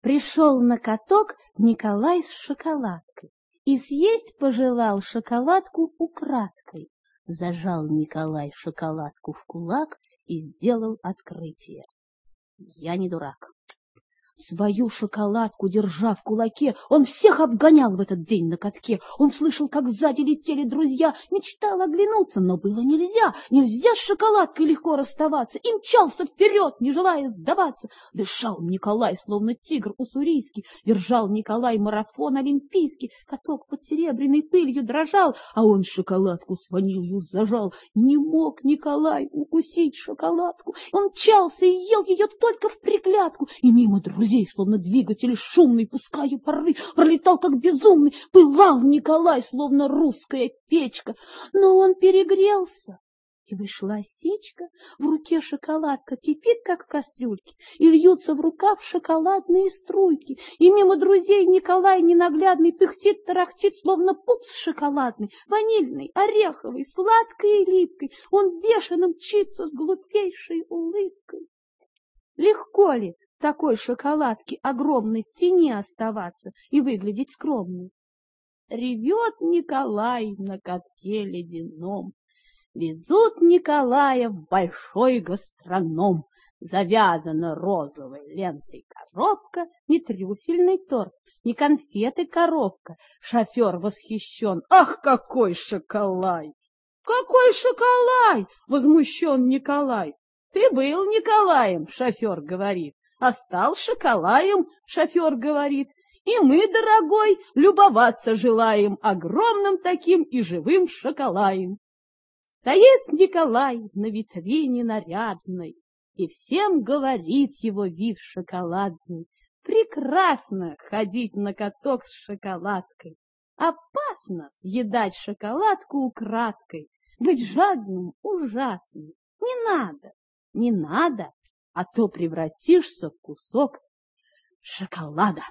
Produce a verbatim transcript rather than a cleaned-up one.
Пришел на каток Николай с шоколадкой и съесть пожелал шоколадку украдкой. Зажал Николай шоколадку в кулак и сделал открытие. Я не дурак. Свою шоколадку, держа в кулаке, он всех обгонял в этот день на катке. Он слышал, как сзади летели друзья, мечтал оглянуться, но было нельзя. Нельзя с шоколадкой легко расставаться. И мчался вперед, не желая сдаваться. Дышал Николай, словно тигр уссурийский. Держал Николай марафон олимпийский. Каток под серебряной пылью дрожал, а он шоколадку с ванилью зажал. Не мог Николай укусить шоколадку. Он мчался и ел ее только в приглядку. И мимо друзей, словно двигатель шумный, пуская пары, пролетал как безумный. Пылал Николай, словно русская печка, но он перегрелся. И вышла осечка, в руке шоколадка кипит, как в кастрюльке, и льются в рукав шоколадные струйки. И мимо друзей Николай ненаглядный пыхтит, тарахтит, словно пуц шоколадный, ванильный, ореховый, сладкой и липкой. Он бешено мчится с глупейшей улыбкой. Легко ли такой шоколадки огромной в тени оставаться и выглядеть скромной? Ревет Николай на катке ледяном. Везут Николая в большой гастроном. Завязана розовой лентой коробка, не трюфельный торт, не конфеты коровка. Шофер восхищен. Ах, какой шоколай! Какой шоколай! Возмущен Николай. Ты был Николаем, шофер говорит, а стал шоколаем, шофер говорит. И мы, дорогой, любоваться желаем огромным таким и живым шоколаем. Стоит Николай на витрине нарядной, и всем говорит его вид шоколадный. Прекрасно ходить на каток с шоколадкой. Опасно съедать шоколадку украдкой. Быть жадным ужасно. Не надо, не надо, а то превратишься в кусок шоколада.